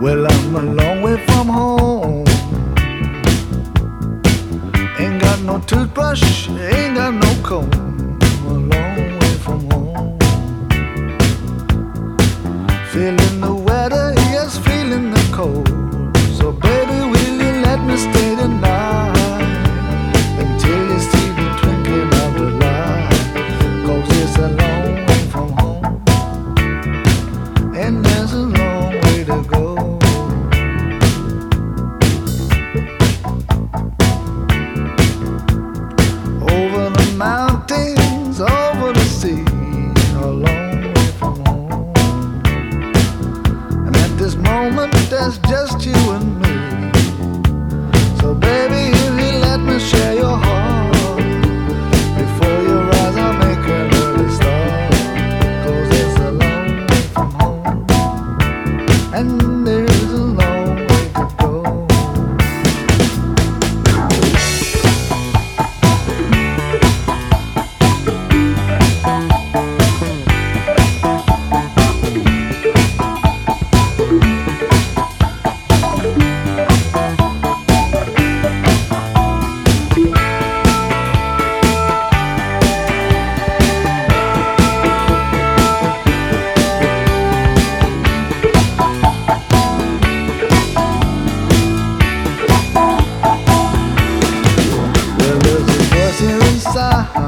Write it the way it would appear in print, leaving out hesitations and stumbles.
Well, I'm a long way from home. Ain't got no toothbrush, ain't got no comb. I'm a long way from home. Feeling the weather, yes, feeling the cold. So baby, will you let me stay tonight until you see the twinkling of the light? 'Cause it's a long way from home, and there's a long way to go. Over the mountains, over the sea, a long way from home. And at this moment, there's just you and me. So baby, if you let me share your heart, before your eyes I'll make an early start. 'Cause it's a long way from home, and there's a long way to go. Well, there's a voice here inside